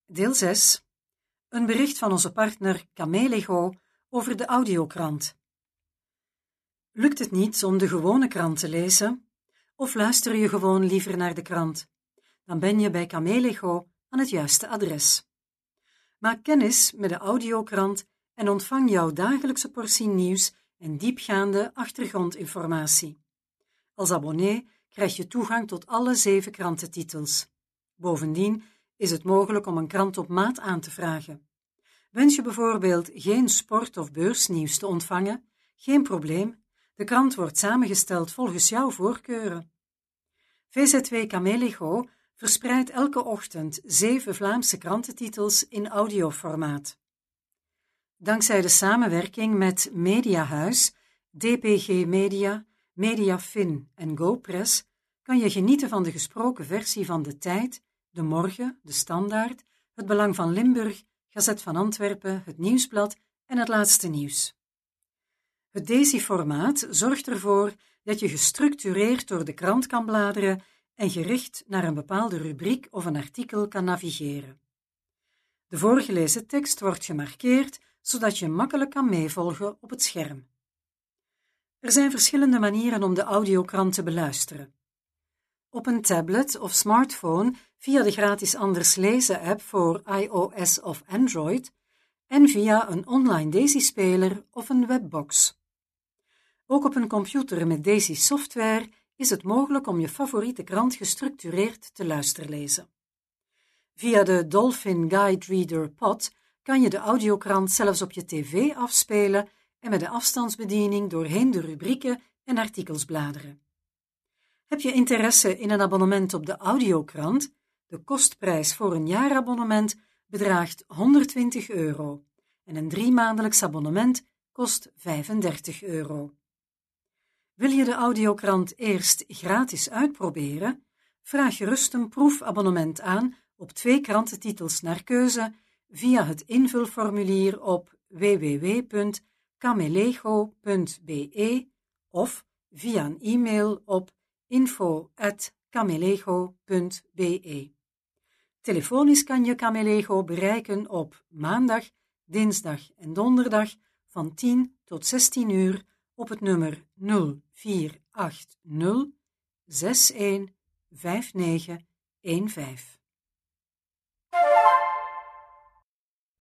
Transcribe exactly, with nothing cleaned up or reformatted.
Deel zes. Een bericht van onze partner Camelego over de audiokrant. Lukt het niet om de gewone krant te lezen? Of luister je gewoon liever naar de krant? Dan ben je bij Camelego aan het juiste adres. Maak kennis met de audiokrant en ontvang jouw dagelijkse portie nieuws en diepgaande achtergrondinformatie. Als abonnee krijg je toegang tot alle zeven krantentitels. Bovendien is het mogelijk om een krant op maat aan te vragen. Wens je bijvoorbeeld geen sport- of beursnieuws te ontvangen? Geen probleem, de krant wordt samengesteld volgens jouw voorkeuren. V Z W Camelego verspreidt elke ochtend zeven Vlaamse krantentitels in audioformaat. Dankzij de samenwerking met Mediahuis, D P G Media, Mediafin en GoPress kan je genieten van de gesproken versie van De Tijd, De Morgen, De Standaard, Het Belang van Limburg, Gazet van Antwerpen, Het Nieuwsblad en Het Laatste Nieuws. Het Daisy-formaat zorgt ervoor dat je gestructureerd door de krant kan bladeren en gericht naar een bepaalde rubriek of een artikel kan navigeren. De voorgelezen tekst wordt gemarkeerd, zodat je makkelijk kan meevolgen op het scherm. Er zijn verschillende manieren om de audiokrant te beluisteren. Op een tablet of smartphone via de gratis Anders Lezen-app voor iOS of Android en via een online Daisy-speler of een webbox. Ook op een computer met Daisy-software is het mogelijk om je favoriete krant gestructureerd te luisterlezen. Via de Dolphin Guide Reader Pod kan je de audiokrant zelfs op je tv afspelen en met de afstandsbediening doorheen de rubrieken en artikels bladeren. Heb je interesse in een abonnement op de audiokrant? De kostprijs voor een jaarabonnement bedraagt honderdtwintig euro en een driemaandelijks abonnement kost vijfendertig euro. Wil je de audiokrant eerst gratis uitproberen? Vraag gerust een proefabonnement aan op twee krantentitels naar keuze via het invulformulier op w w w punt camelego punt b e of via een e-mail op info at camelego punt b e. Telefonisch kan je Camelego bereiken op maandag, dinsdag en donderdag van tien tot zestien uur op het nummer nul vier acht nul zes een vijf negen een vijf.